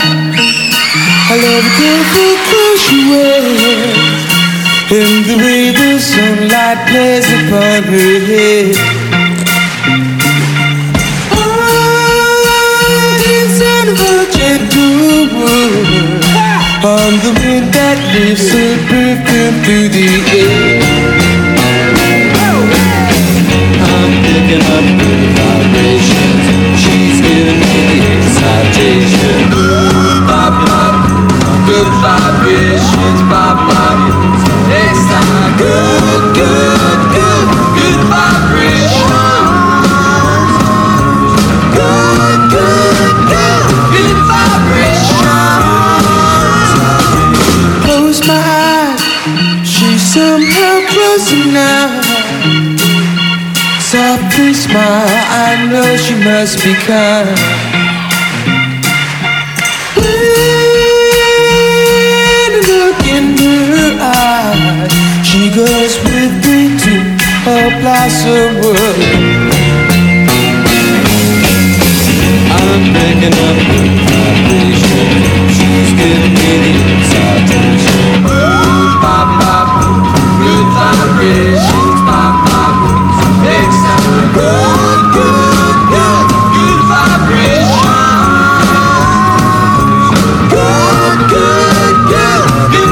I love the careful clothes she wears, and the way the sunlight plays upon her head. The sound of a gentle word on the wind that lifts her perfume through the air. I'm picking up good vibrations. She's giving me the excitation. Bop, bop, good vibrations. Bop, bop, next time. Good, good, good, good vibrations. Good, good, good, good vibrations. Close my eyes, she's somehow closer now. Softly smile, I know she must be kind. When I look in her eyes, she goes with me to a blossom world. I'm picking up the vibration. She's giving me the excitation. Bop, bop, good vibrations. Bop, bop, next time. Good, good, good, good vibrations. Good, good, good, good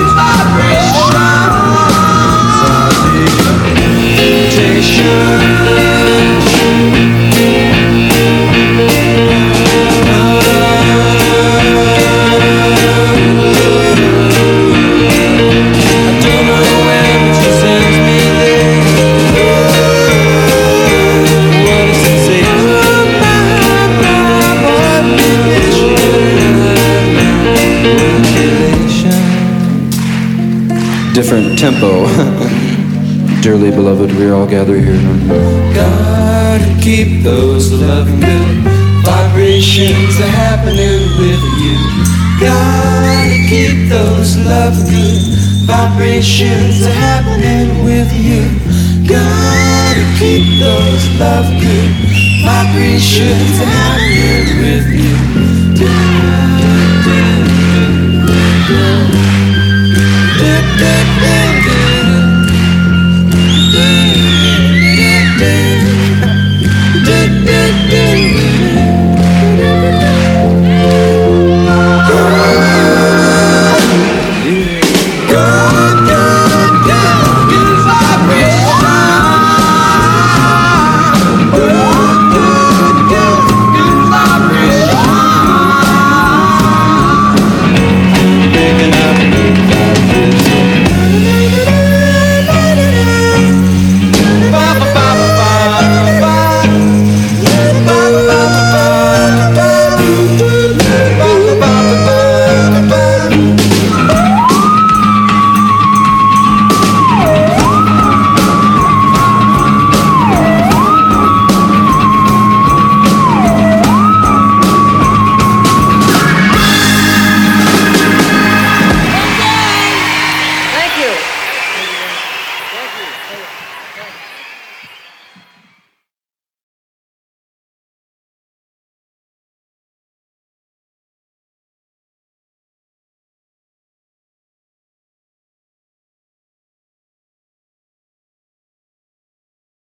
Different tempo. Dearly beloved, we are all gathered here. Gotta keep those loving good vibrations are happening with you. Gotta keep those loving good vibrations are happening with you. Gotta keep those loving good vibrations are happening.